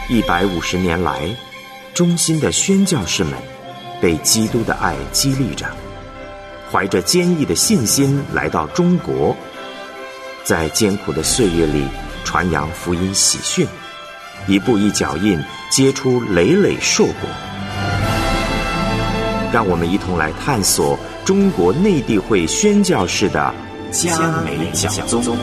150年来，忠心的宣教士们被基督的爱激励着，怀着坚毅的信心来到中国，在艰苦的岁月里传扬福音喜讯，一步一脚印结出累累硕果。让我们一同来探索中国内地会宣教士的嘉美讲宗。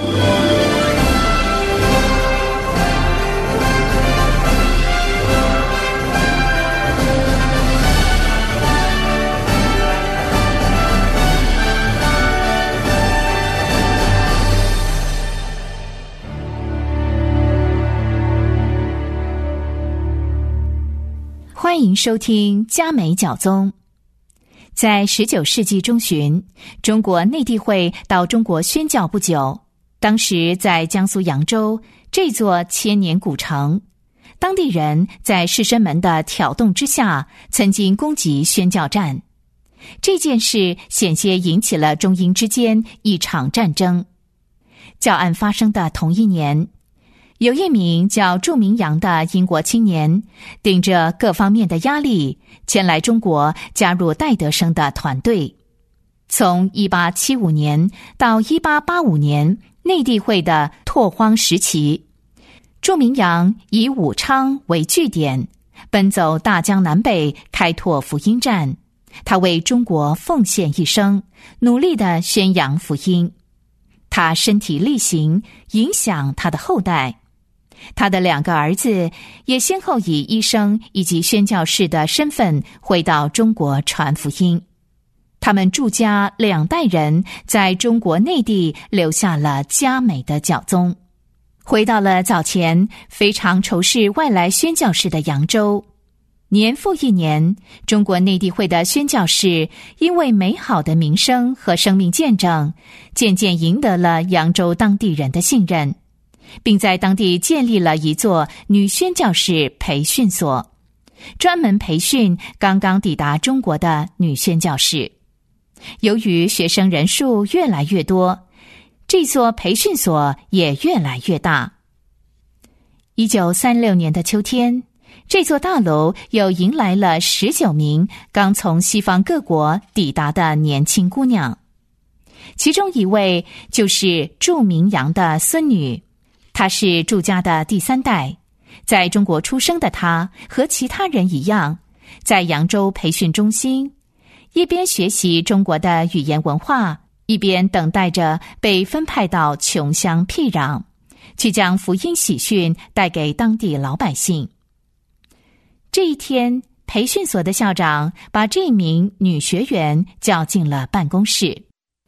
欢迎收听嘉美讲宗。在19世纪中旬，中国内地会到中国宣教不久，当时在江苏扬州这座千年古城，当地人在士绅们的挑动之下，曾经攻击宣教站。这件事险些引起了中英之间一场战争。教案发生的同一年，有一名叫祝明阳的英国青年，顶着各方面的压力，前来中国加入戴德生的团队。从1875年到1885年内地会的拓荒时期，祝明阳以武昌为据点，奔走大江南北，开拓福音站。他为中国奉献一生，努力地宣扬福音。他身体力行，影响他的后代。他的2个儿子也先后以医生以及宣教士的身份回到中国传福音。他们住家2代人在中国内地留下了嘉美的教宗，回到了早前非常仇视外来宣教士的扬州。年复一年，中国内地会的宣教士因为美好的名声和生命见证，渐渐赢得了扬州当地人的信任，并在当地建立了一座女宣教士培训所，专门培训刚刚抵达中国的女宣教士。由于学生人数越来越多，这座培训所也越来越大。1936年的秋天，这座大楼又迎来了19名刚从西方各国抵达的年轻姑娘，其中一位就是祝明阳的孙女。她是祝家的第3代，在中国出生的她和其他人一样，在扬州培训中心，一边学习中国的语言文化，一边等待着被分派到穷乡僻壤，去将福音喜讯带给当地老百姓。这一天，培训所的校长把这名女学员叫进了办公室。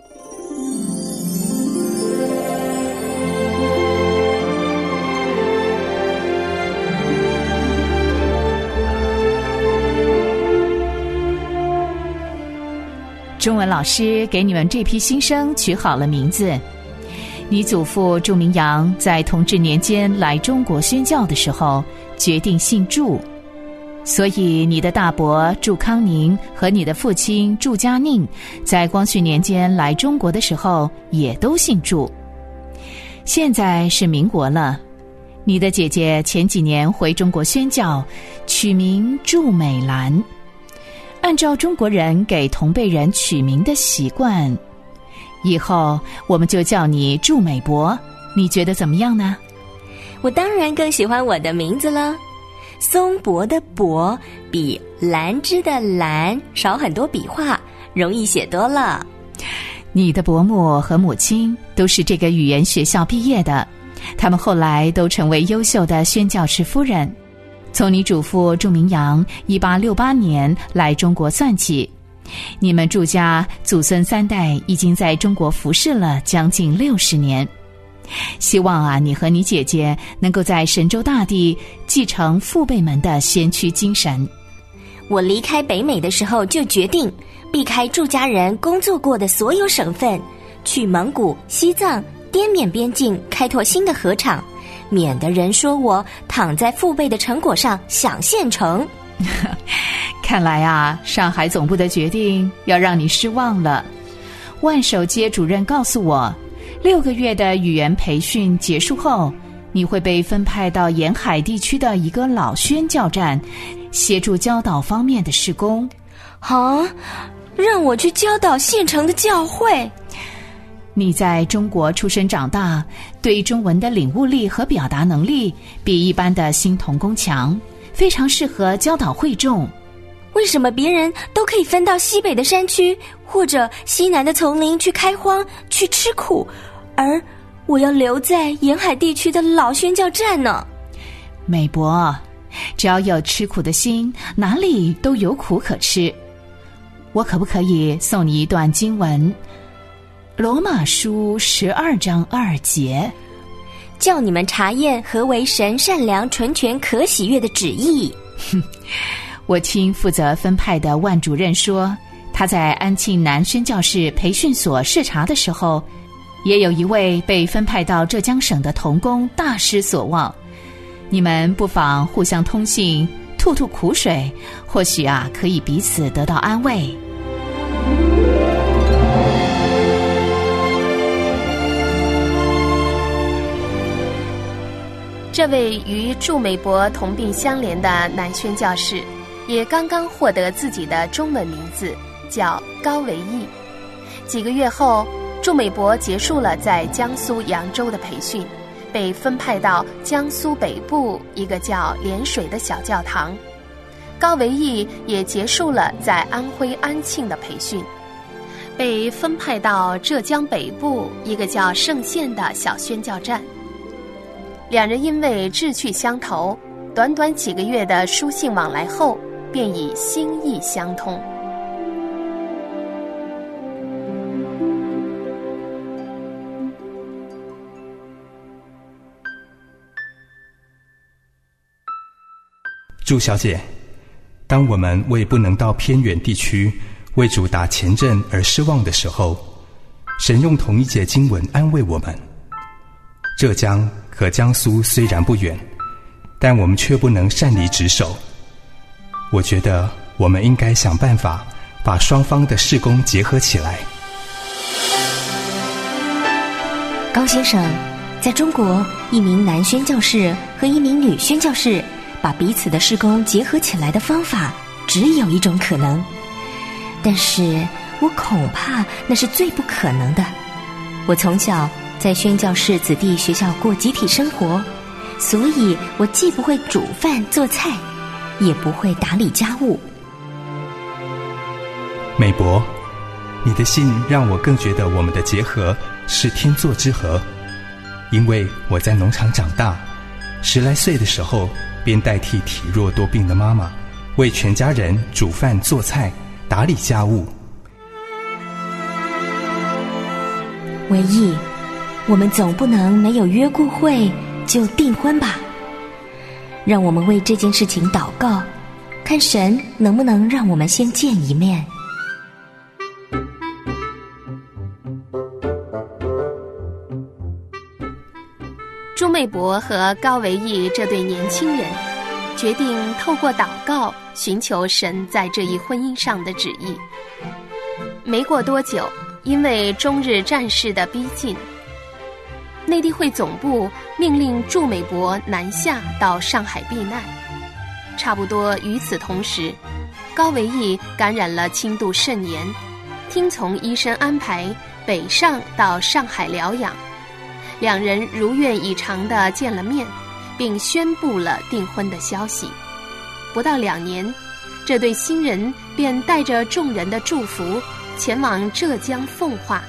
中文老师给你们这批新生取好了名字。你祖父祝明阳在同治年间来中国宣教的时候，决定姓祝，所以你的大伯祝康宁和你的父亲祝家宁在光绪年间来中国的时候也都姓祝。现在是民国了，你的姐姐前几年回中国宣教，取名祝美兰。按照中国人给同辈人取名的习惯，以后我们就叫你祝美伯，你觉得怎么样呢？ 我当然更喜欢我的名字了。松柏的柏比兰枝的兰少很多笔画，容易写多了。 你的伯母和母亲都是这个语言学校毕业的，他们后来都成为优秀的宣教士夫人。从你祖父祝明阳1868年来中国算起，你们祝家祖孙3代已经在中国服侍了将近60年。希望你和你姐姐能够在神州大地继承父辈们的先驱精神。 我离开北美的时候就决定避开祝家人工作过的所有省份，去蒙古、西藏、滇缅边境开拓新的河场，免得人说我躺在父辈的成果上想现成。 看来上海总部的决定要让你失望了。万守街主任告诉我，6个月的语言培训结束后， 你会被分派到沿海地区的一个老宣教站，协助教导方面的事工。 啊，让我去教导县城的教会？ 你在中国出生长大，对中文的领悟力和表达能力比一般的新童工强，非常适合教导会众。 为什么别人都可以分到西北的山区，或者西南的丛林去开荒，去吃苦，而我要留在沿海地区的老宣教站呢？ 美伯，只要有吃苦的心，哪里都有苦可吃。我可不可以送你一段经文？罗马书12章2节， 叫你们查验何为神善良、纯全、可喜悦的旨意。 我听负责分派的万主任说，他在安庆南宣教士培训所视察的时候，也有一位被分派到浙江省的同工大失所望。你们不妨互相通信，吐吐苦水，或许可以彼此得到安慰。 这位与驻美国同病相怜的南宣教士，也刚刚获得自己的中文名字，叫高维义。几个月后，驻美国结束了在江苏扬州的培训，被分派到江苏北部一个叫涟水的小教堂。高维义也结束了在安徽安庆的培训，被分派到浙江北部一个叫盛县的小宣教站。两人因为志趣相投，短短几个月的书信往来后，便已心意相通。 朱小姐，当我们为不能到偏远地区为主打前阵而失望的时候，神用同一节经文安慰我们。浙江和江苏虽然不远，但我们却不能擅离职守。我觉得我们应该想办法把双方的事工结合起来。 高先生，在中国，一名男宣教士和一名女宣教士把彼此的事工结合起来的方法只有一种可能，但是我恐怕那是最不可能的。我从小在宣教士子弟学校过集体生活，所以我既不会煮饭做菜，也不会打理家务。 美伯，你的信让我更觉得我们的结合是天作之合。因为我在农场长大，10来岁的时候便代替体弱多病的妈妈，为全家人煮饭做菜，打理家务。 唯一，我们总不能没有约过会就订婚吧？让我们为这件事情祷告，看神能不能让我们先见一面。 朱美伯和高维义这对年轻人决定透过祷告寻求神在这一婚姻上的旨意。没过多久，因为中日战事的逼近，内地会总部命令驻美伯南下到上海避难。差不多与此同时，高维义感染了轻度肾炎，听从医生安排北上到上海疗养。两人如愿以偿地见了面，并宣布了订婚的消息。不到2年，这对新人便带着众人的祝福前往浙江奉化。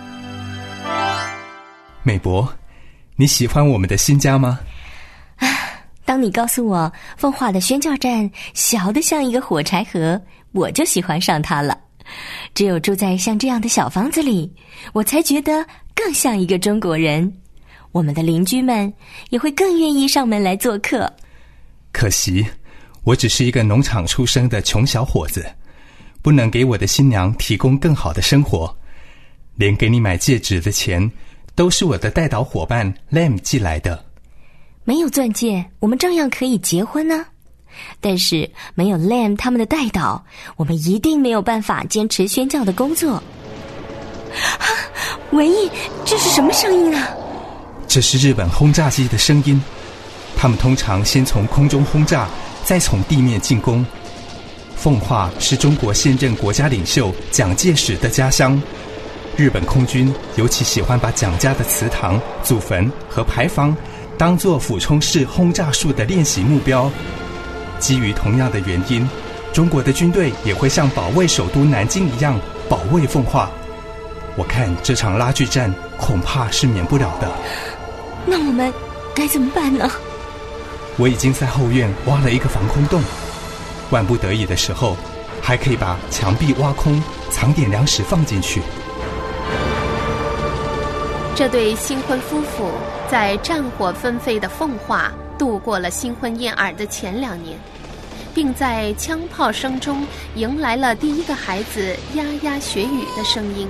美伯，你喜欢我们的新家吗？ 当你告诉我奉化的宣教站小得像一个火柴盒，我就喜欢上它了。只有住在像这样的小房子里，我才觉得更像一个中国人。我们的邻居们也会更愿意上门来做客。 可惜，我只是一个农场出生的穷小伙子，不能给我的新娘提供更好的生活。连给你买戒指的钱，都是我的带导伙伴 Lam 寄来的。 没有钻戒，我们照样可以结婚呢。但是没有 Lam 他们的带导，我们一定没有办法坚持宣教的工作。维义，这是什么声音啊？ 这是日本轰炸机的声音，他们通常先从空中轰炸，再从地面进攻。奉化是中国现任国家领袖蒋介石的家乡，日本空军尤其喜欢把蒋家的祠堂、祖坟和牌坊当作俯冲式轰炸术的练习目标。基于同样的原因，中国的军队也会像保卫首都南京一样保卫奉化。我看这场拉锯战恐怕是免不了的。 那我们该怎么办呢？ 我已经在后院挖了一个防空洞，万不得已的时候，还可以把墙壁挖空，藏点粮食放进去。 这对新婚夫妇在战火纷飞的奉化度过了新婚燕尔的前2年，并在枪炮声中迎来了第一个孩子牙牙学语的声音。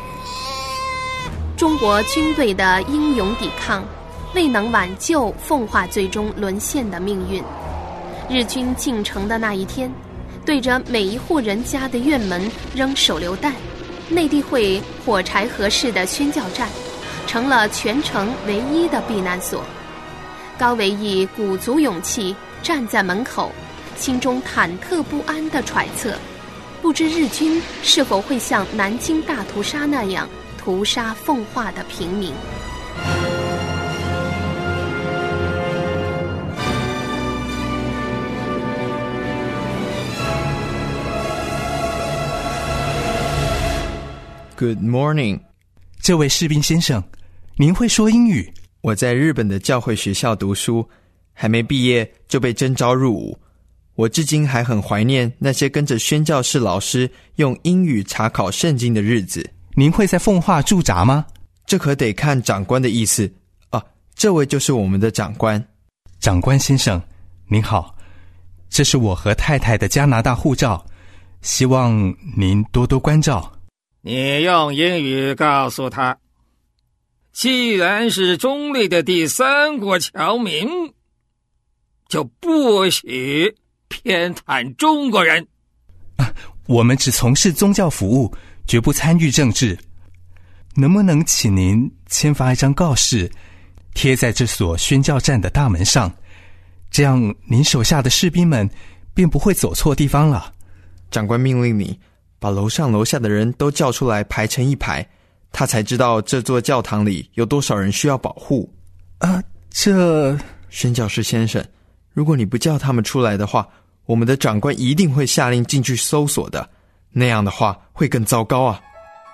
中国军队的英勇抵抗未能挽救奉化最终沦陷的命运。日军进城的那一天，对着每一户人家的院门扔手榴弹，内地会火柴盒式的宣教站成了全城唯一的避难所。高维义鼓足勇气站在门口，心中忐忑不安地揣测，不知日军是否会像南京大屠杀那样屠杀奉化的平民。 Good morning， 这位士兵先生，您会说英语？ 我在日本的教会学校读书，还没毕业就被征召入伍。我至今还很怀念那些跟着宣教士老师用英语查考圣经的日子。 您会在奉化驻扎吗？ 这可得看长官的意思啊。这位就是我们的长官。 长官先生，您好，这是我和太太的加拿大护照，希望您多多关照。 你用英语告诉他，既然是中立的第三国侨民，就不许偏袒中国人。 我们只从事宗教服务，绝不参与政治。能不能请您签发一张告示，贴在这所宣教站的大门上，这样您手下的士兵们便不会走错地方了。 长官命令你把楼上楼下的人都叫出来排成一排，他才知道这座教堂里有多少人需要保护。 这宣教士先生，如果你不叫他们出来的话，我们的长官一定会下令进去搜索的，那样的话会更糟糕啊。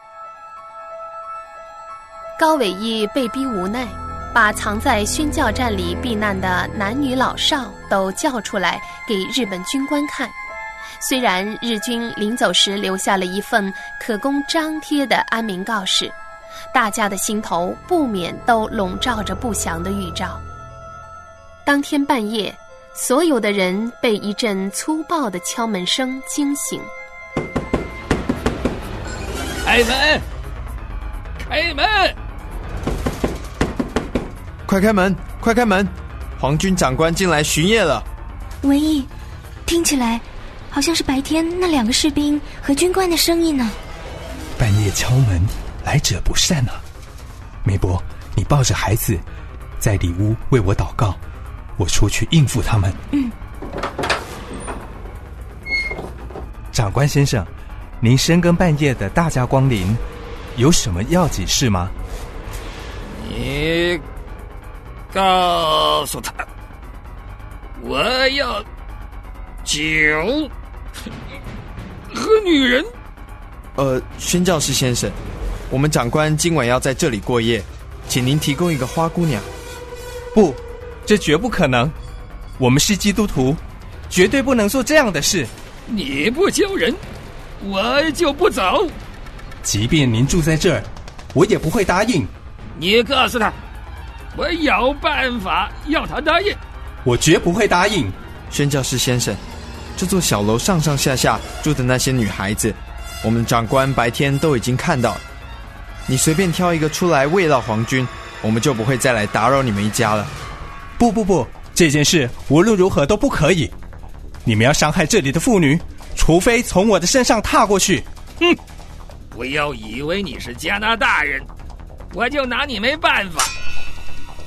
高伟义被逼无奈，把藏在宣教站里避难的男女老少都叫出来给日本军官看。虽然日军临走时留下了一份可供张贴的安民告示，大家的心头不免都笼罩着不祥的预兆。当天半夜，所有的人被一阵粗暴的敲门声惊醒。 开门！开门！ 快开门！快开门！皇军长官进来巡夜了。 维义，听起来好像是白天那2个士兵和军官的声音呢。 半夜敲门，来者不善啊。梅伯，你抱着孩子在里屋为我祷告，我出去应付他们。长官先生，您深更半夜的大驾光临，有什么要紧事吗？ 你告诉他，我要酒和女人。 宣教士先生，我们长官今晚要在这里过夜，请您提供一个花姑娘。 不，这绝不可能，我们是基督徒，绝对不能做这样的事。 你不救人，我就不走。 即便您住在这儿，我也不会答应。 你告诉他，我有办法要他答应。 我绝不会答应。 宣教士先生，这座小楼上上下下住的那些女孩子，我们长官白天都已经看到了。你随便挑一个出来慰劳皇军，我们就不会再来打扰你们一家了。 不，这件事无论如何都不可以。你们要伤害这里的妇女，除非从我的身上踏过去。 不要以为你是加拿大人，我就拿你没办法。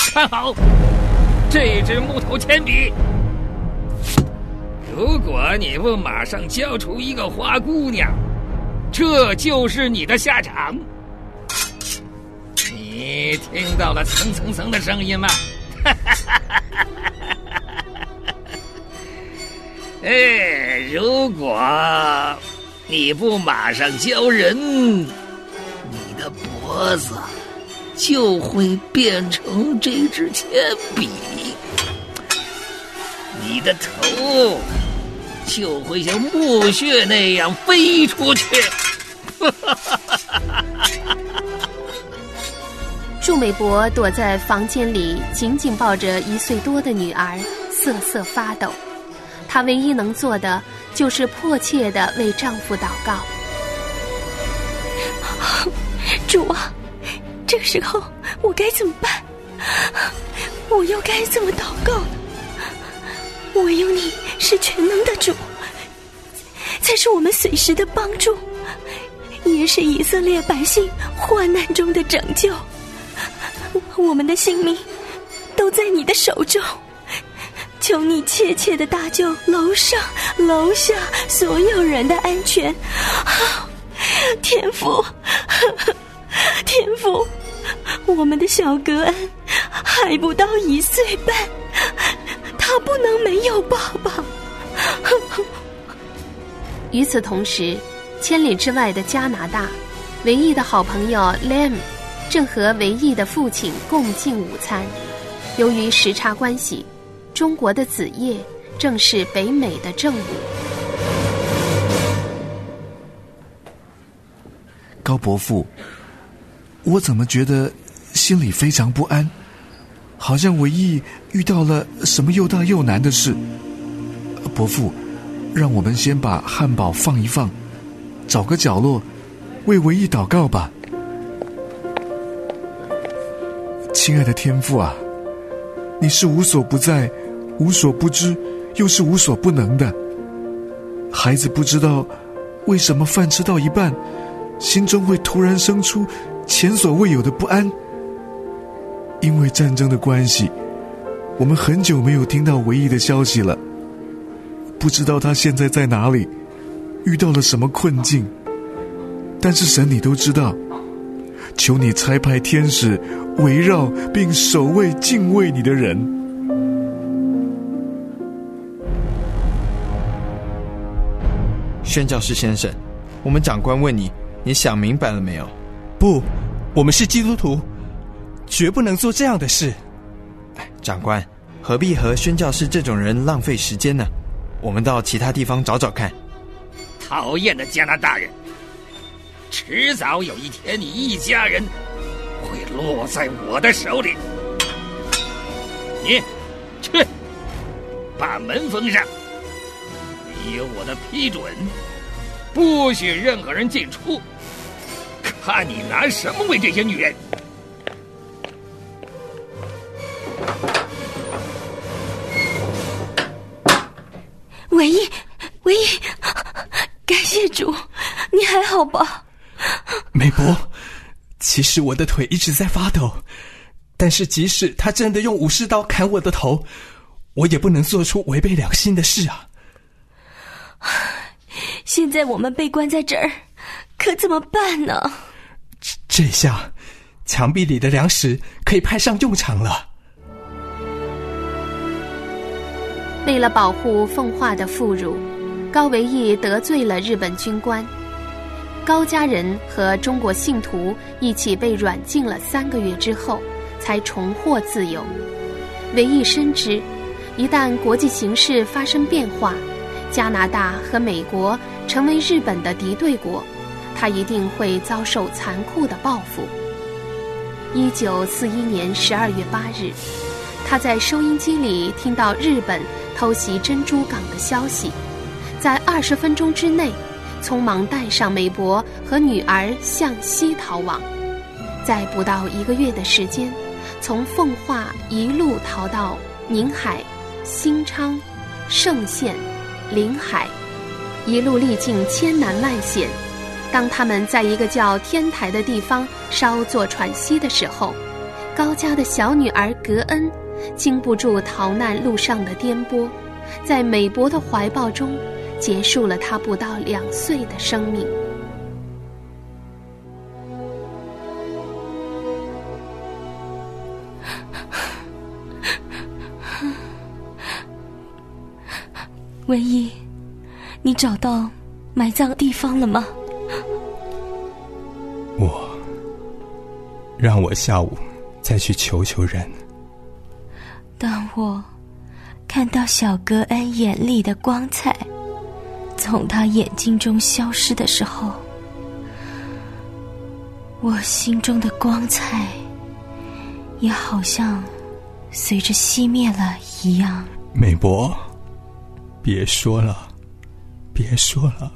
看好这支木头铅笔，如果你不马上交出一个花姑娘，这就是你的下场。你听到了蹭蹭蹭的声音吗？如果你不马上交人，你的脖子就会变成这支铅笔，你的头就会像木屑那样飞出去。 祝美伯躲在房间里，紧紧抱着1岁多的女儿，瑟瑟发抖。她唯一能做的就是迫切地为丈夫祷告。 主啊，这个时候我该怎么办？我又该怎么祷告呢？唯有你是全能的主，才是我们随时的帮助，也是以色列百姓患难中的拯救。我们的性命都在你的手中，求你切切地搭救楼上楼下所有人的安全。天父，天父，我们的小格恩还不到1岁半，他不能没有爸爸。 与此同时，千里之外的加拿大，维义的好朋友 Lem 正和维义的父亲共进午餐。由于时差关系，中国的子夜正是北美的正午。 高伯父，我怎么觉得心里非常不安，好像维义遇到了什么又大又难的事。伯父，让我们先把汉堡放一放，找个角落为维义祷告吧。亲爱的天父啊，你是无所不在、无所不知，又是无所不能的。孩子不知道为什么饭吃到一半，心中会突然生出前所未有的不安。因为战争的关系，我们很久没有听到维义的消息了，不知道他现在在哪里，遇到了什么困境。但是神你都知道，求你差派天使围绕并守卫敬畏你的人。 宣教士先生，我们长官问你，你想明白了没有？ 不，我们是基督徒，绝不能做这样的事。 长官，何必和宣教士这种人浪费时间呢？我们到其他地方找找看。 讨厌的加拿大人，迟早有一天你一家人会落在我的手里。你去把门封上，你有我的批准，不许任何人进出。看你拿什么为这些女人。 维义，维义，感谢主，你还好吧？ 美伯，其实我的腿一直在发抖，但是即使他真的用武士刀砍我的头，我也不能做出违背良心的事啊。 现在我们被关在这儿，可怎么办呢？ 这下墙壁里的粮食可以派上用场了。 为了保护奉化的妇孺，高维义得罪了日本军官，高家人和中国信徒一起被软禁了3个月之后，才重获自由。维义深知，一旦国际形势发生变化，加拿大和美国成为日本的敌对国，他一定会遭受残酷的报复。1941年12月8日，他在收音机里听到日本偷袭珍珠港的消息，在20分钟之内匆忙带上美伯和女儿向西逃亡，在不到1个月的时间，从奉化一路逃到宁海、新昌、盛县、临海，一路历尽千难万险。当他们在一个叫天台的地方稍作喘息的时候， 高家的小女儿格恩经不住逃难路上的颠簸，在美伯的怀抱中结束了她不到2岁的生命。 文一，你找到埋葬地方了吗？ 让我下午再去求求人。 当我看到小格恩眼里的光彩从他眼睛中消失的时候，我心中的光彩也好像随着熄灭了一样。 美伯，别说了，别说了。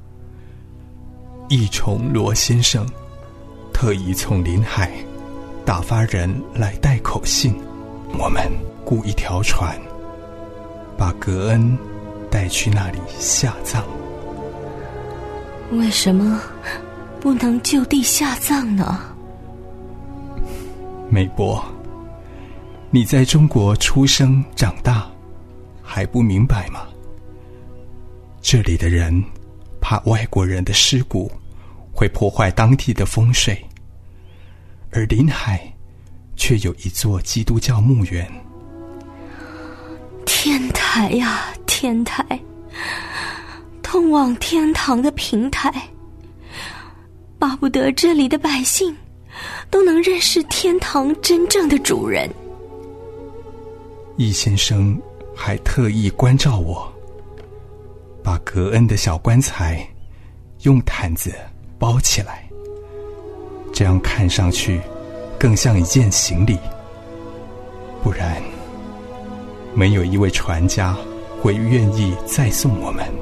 益虫罗先生特意从临海打发人来带口信，我们雇一条船，把格恩带去那里下葬。 为什么不能就地下葬呢？ 美伯，你在中国出生长大，还不明白吗？这里的人怕外国人的尸骨会破坏当地的风水，而临海却有一座基督教墓园。 天台呀，天台，通往天堂的平台，巴不得这里的百姓都能认识天堂真正的主人。 易先生还特意关照我，把格恩的小棺材用毯子包起来，这样看上去更像一件行李，不然没有一位船家会愿意再送我们。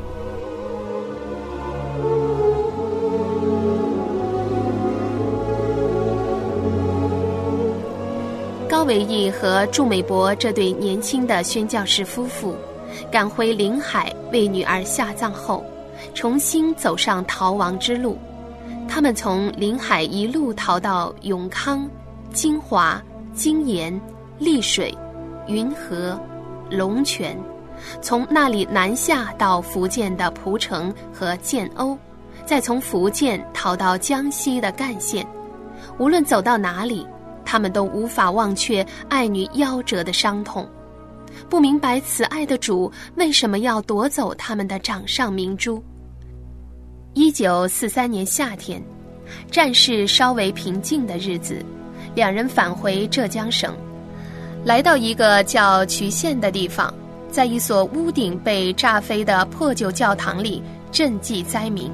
高维义和祝美伯这对年轻的宣教士夫妇赶回临海为女儿下葬后，重新走上逃亡之路。他们从临海一路逃到永康、金华、金岩、丽水、云和、龙泉，从那里南下到福建的蒲城和建瓯，再从福建逃到江西的赣县。无论走到哪里，他们都无法忘却爱女夭折的伤痛，不明白慈爱的主为什么要夺走他们的掌上明珠。1943年夏天，战事稍微平静的日子，两人返回浙江省，来到一个叫渠县的地方，在一所屋顶被炸飞的破旧教堂里赈济灾民。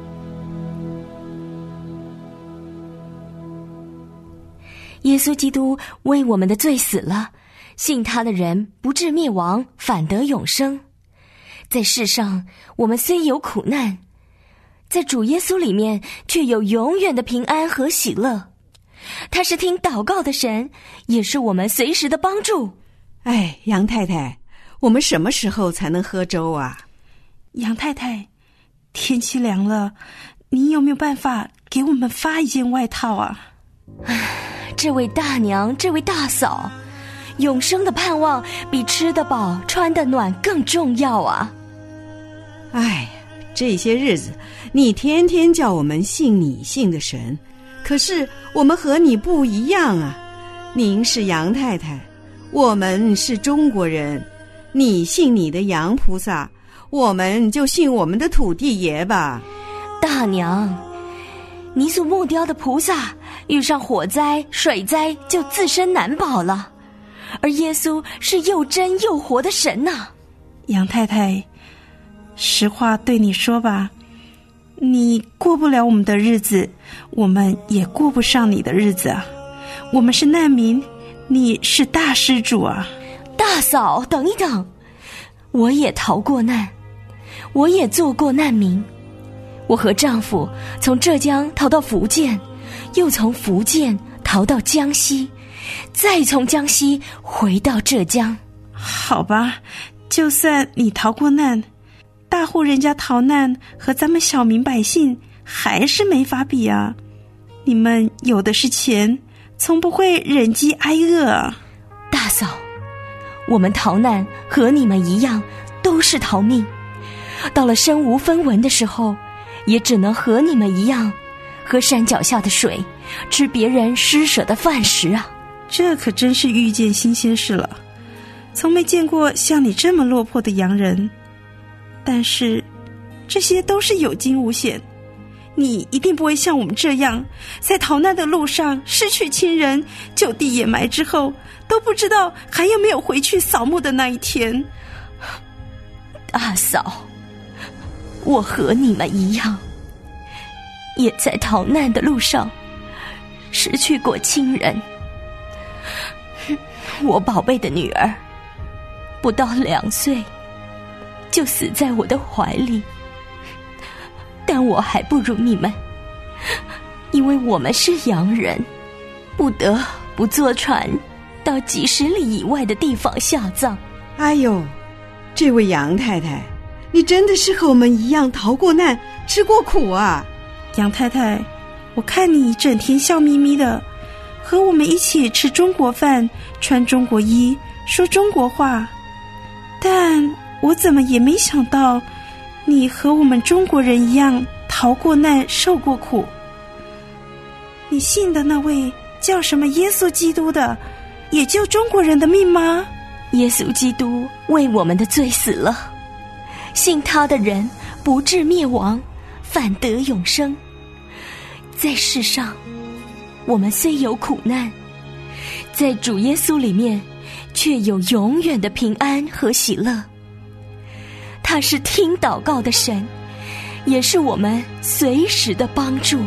耶稣基督为我们的罪死了，信他的人不至灭亡，反得永生。在世上我们虽有苦难，在主耶稣里面却有永远的平安和喜乐。他是听祷告的神，也是我们随时的帮助。 哎，杨太太，我们什么时候才能喝粥啊？ 杨太太，天气凉了，你有没有办法给我们发一件外套啊？ 这位大娘，这位大嫂，永生的盼望比吃得饱穿得暖更重要啊。 哎，这些日子你天天叫我们信你信的神，可是我们和你不一样啊。您是杨太太，我们是中国人，你信你的杨菩萨，我们就信我们的土地爷吧。 大娘，你所木雕的菩萨遇上火灾水灾就自身难保了，而耶稣是又真又活的神呐。 杨太太，实话对你说吧，你过不了我们的日子，我们也过不上你的日子啊。我们是难民，你是大施主啊。 大嫂，等一等，我也逃过难，我也做过难民。我和丈夫从浙江逃到福建，又从福建逃到江西，再从江西回到浙江。 好吧，就算你逃过难，大户人家逃难和咱们小民百姓还是没法比啊。你们有的是钱， 从不会忍饥挨饿啊。 大嫂，我们逃难和你们一样，都是逃命。到了身无分文的时候，也只能和你们一样，喝山脚下的水，吃别人施舍的饭食啊。 这可真是遇见新鲜事了，从没见过像你这么落魄的洋人。但是这些都是有惊无险，你一定不会像我们这样，在逃难的路上失去亲人，就地掩埋之后，都不知道还有没有回去扫墓的那一天。 大嫂，我和你们一样，也在逃难的路上失去过亲人。我宝贝的女儿不到2岁就死在我的怀里，但我还不如你们，因为我们是洋人，不得不坐船到几十里以外的地方下葬。 哎呦，这位杨太太，你真的是和我们一样逃过难，吃过苦啊。 杨太太，我看你整天笑眯眯的，和我们一起吃中国饭，穿中国衣，说中国话，但我怎么也没想到你和我们中国人一样逃过难，受过苦。你信的那位叫什么耶稣基督的，也救中国人的命吗？ 耶稣基督为我们的罪死了，信他的人不至灭亡，反得永生。在世上我们虽有苦难，在主耶稣里面却有永远的平安和喜乐。他是听祷告的神，也是我们随时的帮助。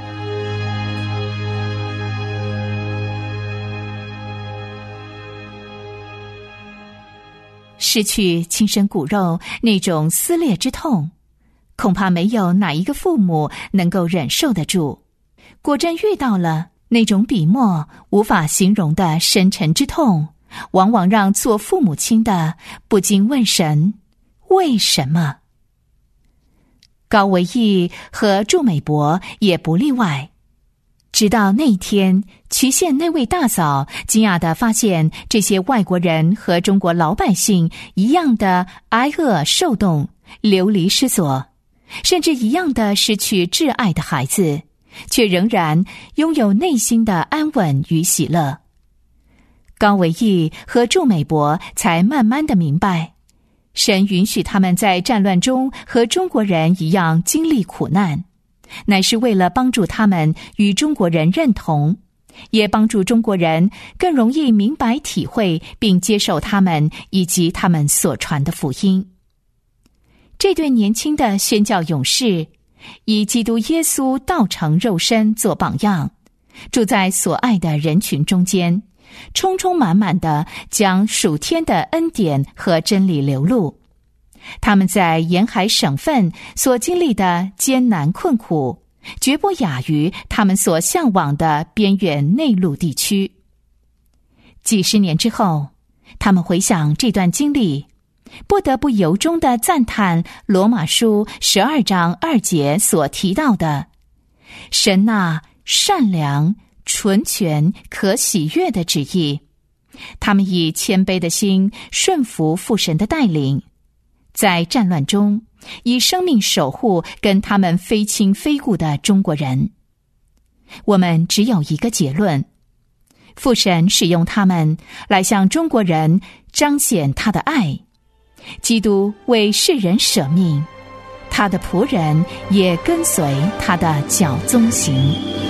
失去亲生骨肉那种撕裂之痛，恐怕没有哪一个父母能够忍受得住。果真遇到了那种笔墨无法形容的深沉之痛，往往让做父母亲的不禁问神：为什么？高维义和祝美伯也不例外。直到那天，渠县那位大嫂惊讶地发现，这些外国人和中国老百姓一样的挨饿受冻，流离失所，甚至一样的失去挚爱的孩子，却仍然拥有内心的安稳与喜乐。高维义和祝美伯才慢慢地明白，神允许他们在战乱中和中国人一样经历苦难，乃是为了帮助他们与中国人认同，也帮助中国人更容易明白体会并接受他们以及他们所传的福音。这对年轻的宣教勇士以基督耶稣道成肉身做榜样，住在所爱的人群中间，充充满满地将属天的恩典和真理流露。他们在沿海省份所经历的艰难困苦，绝不亚于他们所向往的边远内陆地区。几十年之后，他们回想这段经历，不得不由衷地赞叹罗马书12章2节所提到的神那善良、纯全、可喜悦的旨意。他们以谦卑的心顺服父神的带领，在战乱中以生命守护跟他们非亲非故的中国人。我们只有一个结论：父神使用他们来向中国人彰显他的爱。基督为世人舍命，他的仆人也跟随他的脚踪行。